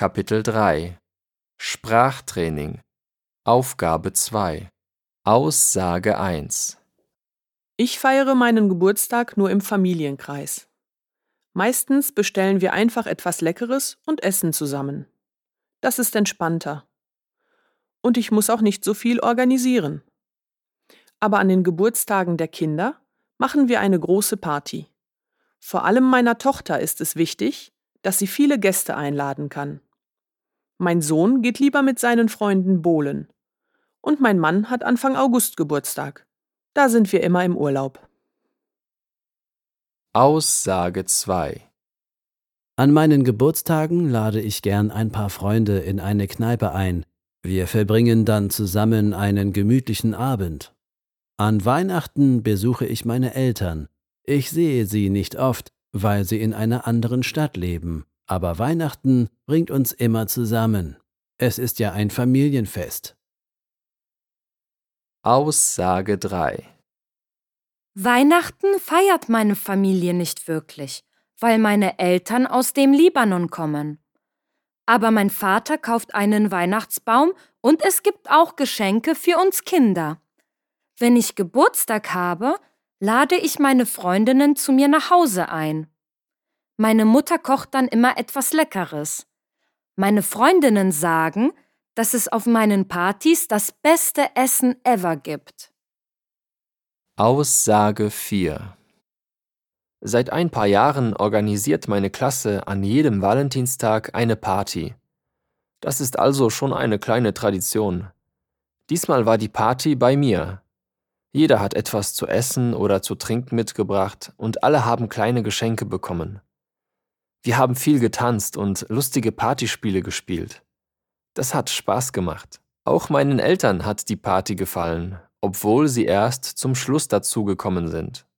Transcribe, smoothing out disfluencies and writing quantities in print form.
Kapitel 3 Sprachtraining Aufgabe 2 Aussage 1 Ich feiere meinen Geburtstag nur im Familienkreis. Meistens bestellen wir einfach etwas Leckeres und essen zusammen. Das ist entspannter. Und ich muss auch nicht so viel organisieren. Aber an den Geburtstagen der Kinder machen wir eine große Party. Vor allem meiner Tochter ist es wichtig, dass sie viele Gäste einladen kann. Mein Sohn geht lieber mit seinen Freunden bowlen. Und mein Mann hat Anfang August Geburtstag. Da sind wir immer im Urlaub. Aussage 2 An meinen Geburtstagen lade ich gern ein paar Freunde in eine Kneipe ein. Wir verbringen dann zusammen einen gemütlichen Abend. An Weihnachten besuche ich meine Eltern. Ich sehe sie nicht oft, weil sie in einer anderen Stadt leben. Aber Weihnachten bringt uns immer zusammen. Es ist ja ein Familienfest. Aussage 3 Weihnachten feiert meine Familie nicht wirklich, weil meine Eltern aus dem Libanon kommen. Aber mein Vater kauft einen Weihnachtsbaum und es gibt auch Geschenke für uns Kinder. Wenn ich Geburtstag habe, lade ich meine Freundinnen zu mir nach Hause ein. Meine Mutter kocht dann immer etwas Leckeres. Meine Freundinnen sagen, dass es auf meinen Partys das beste Essen ever gibt. Aussage 4 Seit ein paar Jahren organisiert meine Klasse an jedem Valentinstag eine Party. Das ist also schon eine kleine Tradition. Diesmal war die Party bei mir. Jeder hat etwas zu essen oder zu trinken mitgebracht und alle haben kleine Geschenke bekommen. Wir haben viel getanzt und lustige Partyspiele gespielt. Das hat Spaß gemacht. Auch meinen Eltern hat die Party gefallen, obwohl sie erst zum Schluss dazugekommen sind.